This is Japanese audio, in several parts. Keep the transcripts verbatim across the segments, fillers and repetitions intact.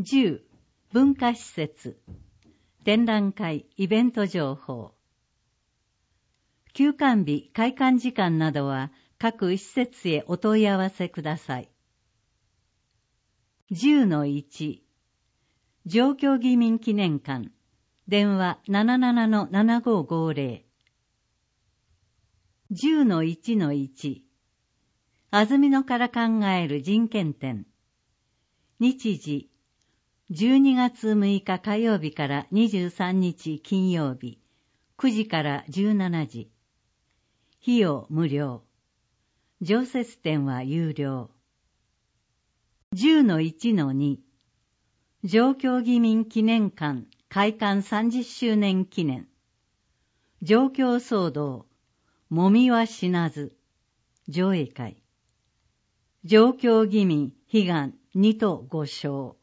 じゅう、文化施設、展覧会、イベント情報。休館日、開館時間などは各施設へお問い合わせください。じゅうのいち、上京義民記念館、電話 ななななのななごーごーぜろ。じゅうのいちのいち、安曇野から考える人権展。日時、じゅうにがつむいか火曜日からにじゅうさんにち金曜日、くじからじゅうしちじ。費用無料。常設展は有料。じゅうのいちのに、上京義民記念館開館さんじゅっしゅうねん記念。上京騒動、もみは死なず、上映会。上京義民悲願にとご章。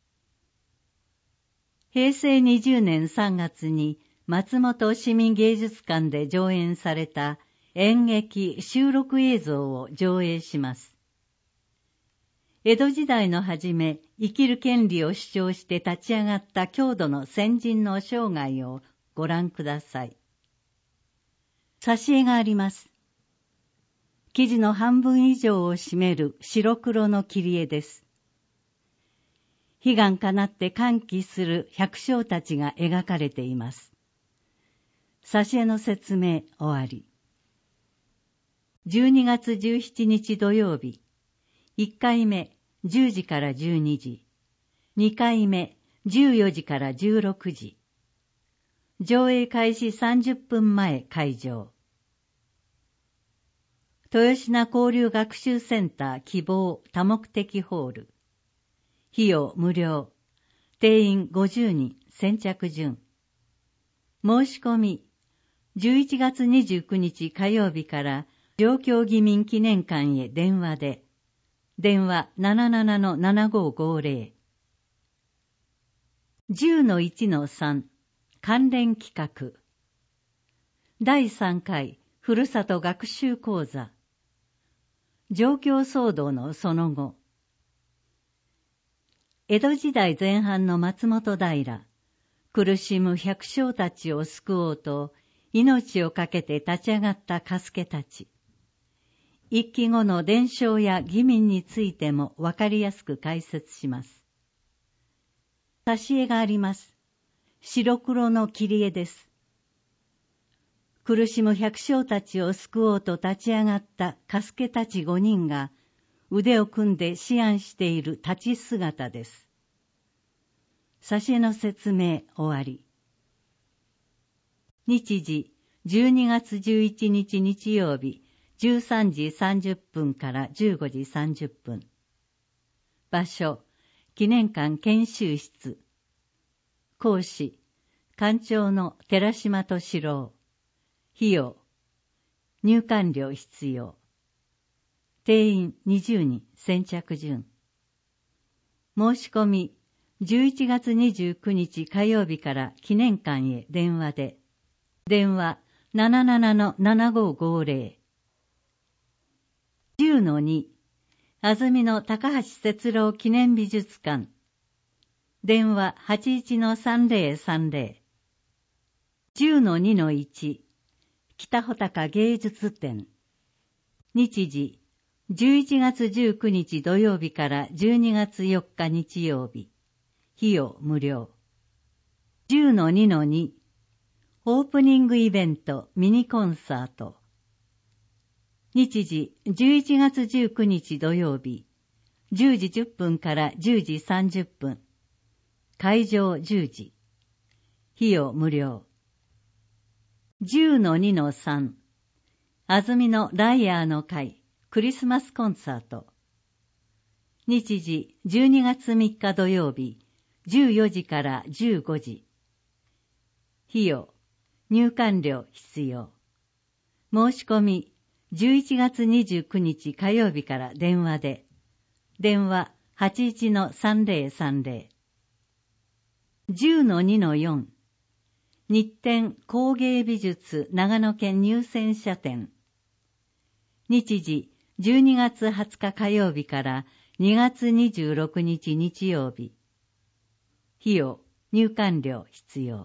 へいせいにじゅうねんさんがつに松本市民芸術館で上演された演劇収録映像を上映します。江戸時代の初め、生きる権利を主張して立ち上がった郷土の先人の生涯をご覧ください。挿絵があります。記事の半分以上を占める白黒の切り絵です。悲願かなって歓喜する百姓たちが描かれています。挿絵の説明終わり。じゅうにがつじゅうしちにち土曜日、いっかいめじゅうじからじゅうにじ、にかいめじゅうよじからじゅうろくじ。上映開始さんじゅっぷんまえ会場。豊品交流学習センター希望多目的ホール。費用無料。定員ごじゅうにん、先着順。申し込み、じゅういちがつにじゅうくにち火曜日から上京義民記念館へ電話で、電話 ななななのななごーごーぜろ。じゅうのいちのさん、関連企画。だいさんかいふるさと学習講座。上京騒動のその後。江戸時代前半の松本平、苦しむ百姓たちを救おうと、命を懸けて立ち上がった加助たち。一揆後の伝承や義民についてもわかりやすく解説します。挿絵があります。白黒の切り絵です。苦しむ百姓たちを救おうと立ち上がった加助たちごにんが、腕を組んで思案している立ち姿です。挿絵の説明終わり。日時、じゅうにがつじゅういちにち日曜日、じゅうさんじさんじゅっぷんからじゅうごじさんじゅっぷん。場所、記念館研修室。講師、館長の寺島敏郎。費用、入館料必要。定員にじゅうにん、先着順。申し込み、じゅういちがつにじゅうくにち火曜日から記念館へ電話で、電話 ななななのななごーごーぜろ。じゅうのに、安曇野高橋節郎記念美術館。電話 はちいちのさんぜろさんぜろ。じゅうのにのいち、北穂高芸術展。日時、じゅういちがつじゅうくにち土曜日からじゅうにがつよっか日曜日。費用無料。じゅうのにのに、オープニングイベントミニコンサート。日時、じゅういちがつじゅうくにち土曜日、じゅうじじゅっぷんからじゅうじさんじゅっぷん。会場じゅうじ。費用無料。じゅうのにのさん、安曇野ライアーの会クリスマスコンサート。日時、じゅうにがつみっか土曜日、じゅうよじからじゅうごじ。費用、入館料必要。申し込み、じゅういちがつにじゅうくにち火曜日から電話で、電話 はちいちのさんぜろさんぜろ。じゅうのにのよん、日展工芸美術長野県入選者展。日時、じゅうにがつはつか火曜日からにがつにじゅうろくにち日曜日。 費用、入館料必要。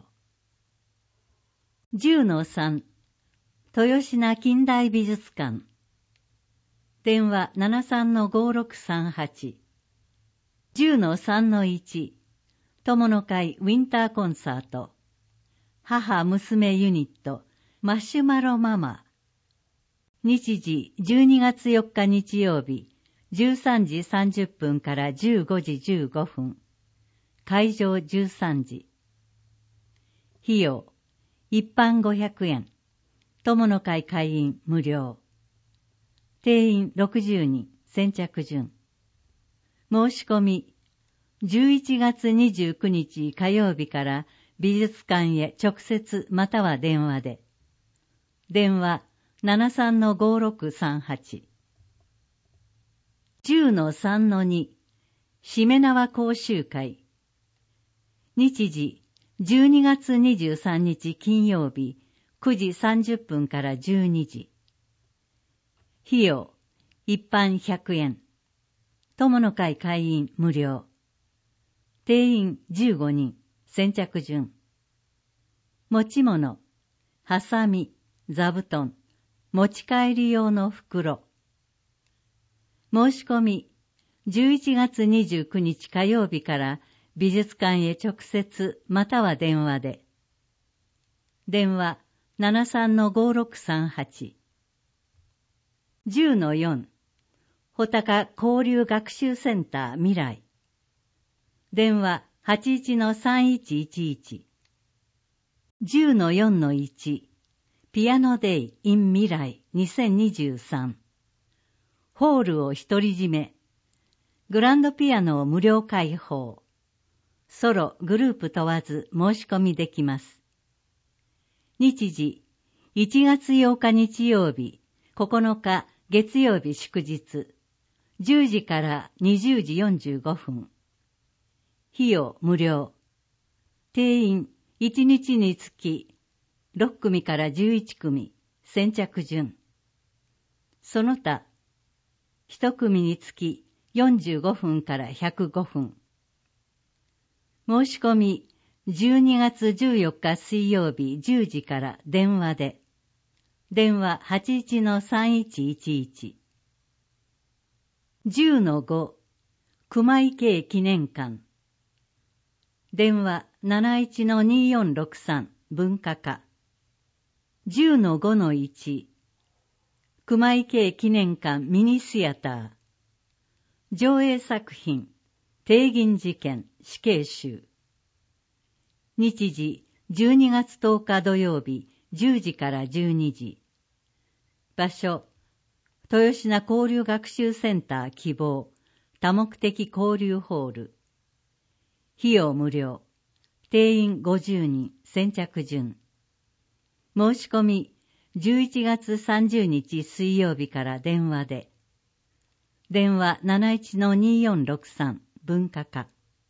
じゅうのさん、豊品近代美術館。電話 ななさんのごろくさんはち。じゅうのさんのいち、友の会ウィンターコンサート。母娘ユニット、マシュマロママ。日時じゅうにがつよっか日曜日、じゅうさんじさんじゅっぷんからじゅうごじじゅうごふん。会場じゅうさんじ。費用、一般ごひゃくえん。友の会会員無料。定員ろくじゅうにん、先着順。申し込み、じゅういちがつにじゅうくにち火曜日から美術館へ直接または電話で。電話 ななさんのごろくさんはち。じゅうのさんのに、しめ縄講習会。日時、じゅうにがつにじゅうさんにち金曜日、くじさんじゅっぷんからじゅうにじ。費用、一般ひゃくえん。友の会会員無料。定員じゅうごにん、先着順。持ち物、ハサミ、座布団、持ち帰り用の袋。申し込み、じゅういちがつにじゅうくにち火曜日から美術館へ直接または電話で。電話 ななさんのごろくさんはち。じゅうのよん、穂高交流学習センター未来。電話 はちいちのさんいちいちいち。じゅうのよんのいち、ピアノデイ in 未来にせんにじゅうさん。ホールを独り占め。グランドピアノを無料開放。ソロ、グループ問わず申し込みできます。日時、いちがつようか日曜日、ここのか月曜日祝日、じゅうじからにじゅうじよんじゅうごふん。費用無料。定員いちにちにつきろっくみからじゅういちくみ、先着順。その他、いち組につきよんじゅうごふんからひゃくごふん。申し込み、じゅうにがつじゅうよっか水曜日じゅうじから電話で。電話 はちいちのさんいちいちいち。じゅうのご、熊井系記念館。電話 なないちのによんろくさん 文化課。じゅうのごのいち、熊井系記念館ミニシアター。上映作品、帝銀事件死刑囚。日時、じゅうにがつとおか土曜日、じゅうじからじゅうにじ。場所、豊品交流学習センター希望、多目的交流ホール。費用無料。定員ごじゅうにん、先着順。申し込み、じゅういちがつさんじゅうにち水曜日から電話で。電話 なないちのによんろくさん 文化課。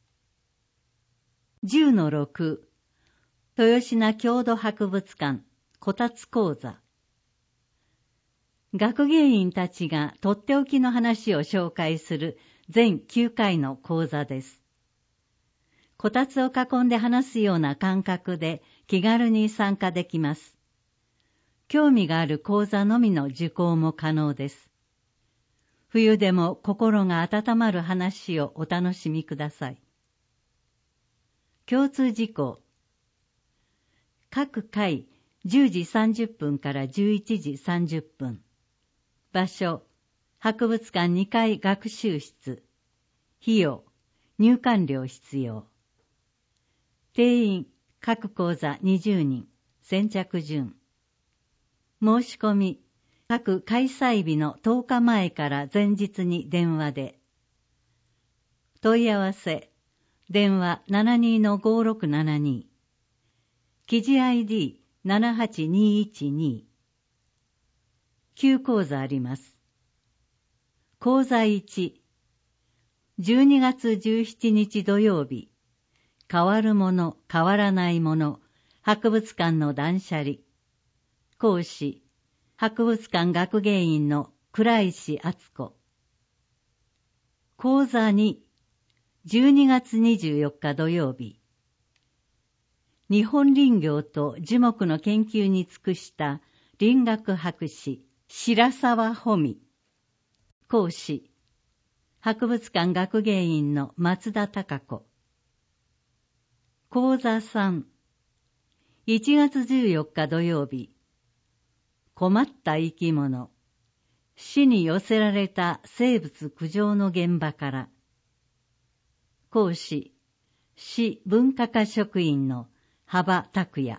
じゅうのろく、豊品郷土博物館こたつ講座。学芸員たちがとっておきの話を紹介する全きゅうかいの講座です。こたつを囲んで話すような感覚で気軽に参加できます。興味がある講座のみの受講も可能です。冬でも心が温まる話をお楽しみください。共通事項。各回じゅうじさんじゅっぷんからじゅういちじさんじゅっぷん。場所、博物館にかい学習室。費用、入館料必要。定員、各講座にじゅうにん、先着順。申し込み、各開催日のとおかまえから前日に電話で。問い合わせ、電話 ななにのごろくななに。記事 アイディーななはちにいちに。きゅう講座あります。講座いち、じゅうにがつじゅうしちにち土曜日、変わるもの変わらないもの博物館の断捨離。講師、博物館学芸員の倉石敦子。講座に、 じゅうにがつにじゅうよっか土曜日、日本林業と樹木の研究に尽くした林学博士白沢保美。講師、博物館学芸員の松田孝子。講座さん、いちがつじゅうよっか土曜日、困った生き物、死に寄せられた生物苦情の現場から。講師、市文化課職員の幅拓也。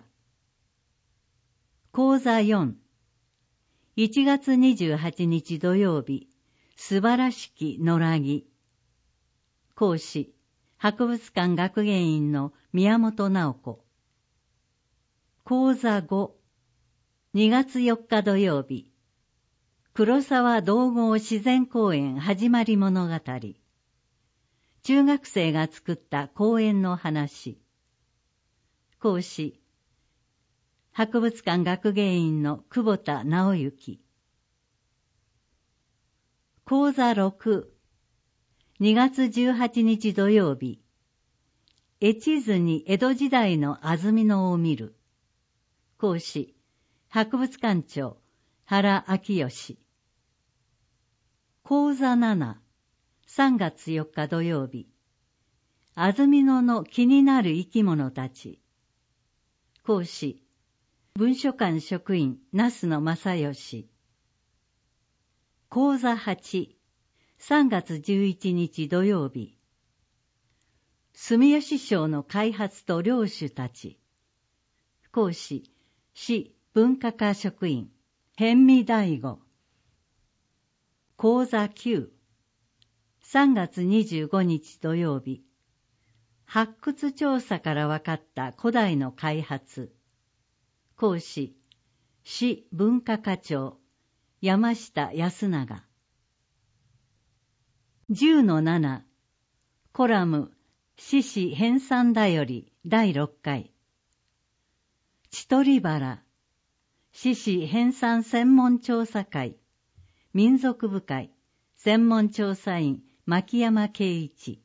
講座よん、いちがつにじゅうはちにち土曜日、素晴らしき野良着。講師、博物館学芸員の宮本直子。講座ご、にがつよっか土曜日、黒沢道後自然公園始まり物語。中学生が作った公園の話。講師、博物館学芸員の久保田直之。講座ろく、にがつじゅうはちにち土曜日、絵地図に江戸時代の安曇野を見る。講師、博物館長、原明義。講座なな、さんがつよっか土曜日、安曇野の気になる生き物たち。講師、文書館職員、那須野正義。講座はち、さんがつじゅういちにち土曜日、住吉省の開発と領主たち。講師、市文化課職員、辺見大吾。講座きゅう、さんがつにじゅうごにち土曜日、発掘調査から分かった古代の開発。講師、市文化課長、山下康永。じゅうのなな、コラム、市史編纂だよりだいろっかい。千鳥原、市史編纂専門調査会、民族部会、専門調査員、牧山圭一。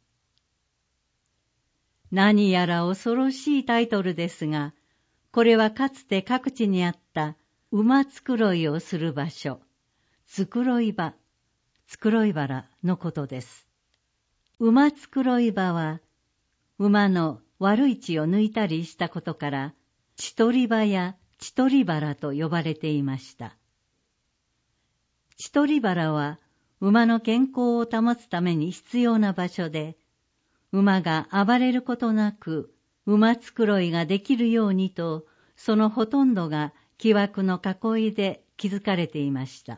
何やら恐ろしいタイトルですが、これはかつて各地にあった馬繕いをする場所、繕い場、繕い原のことです。馬繕い場は、馬の悪い血を抜いたりしたことから、千鳥場や千鳥原と呼ばれていました。千鳥原は、馬の健康を保つために必要な場所で、馬が暴れることなく、馬繕いができるようにと、そのほとんどが木枠の囲いで築かれていました。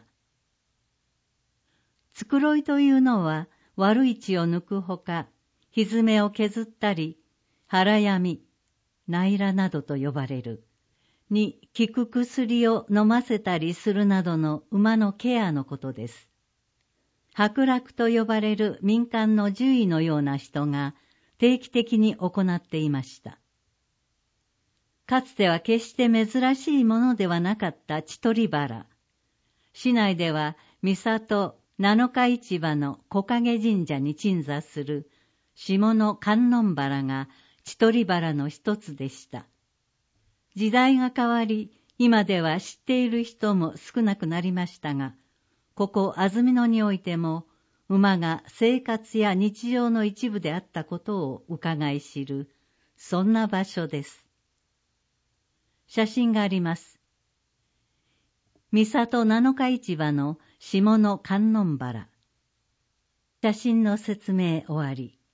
繕いというのは悪い血を抜くほか、蹄を削ったり、腹闇、内羅などと呼ばれる、に効く薬を飲ませたりするなどの馬のケアのことです。伯楽と呼ばれる民間の獣医のような人が定期的に行っていました。かつては決して珍しいものではなかった千鳥原。市内では三郷七日市場の木陰神社に鎮座する下野観音原が千鳥原の一つでした。時代が変わり、今では知っている人も少なくなりましたが、ここ安曇野においても、馬が生活や日常の一部であったことを伺い知る、そんな場所です。写真があります。三郷七日市場の下野観音原。写真の説明終わり。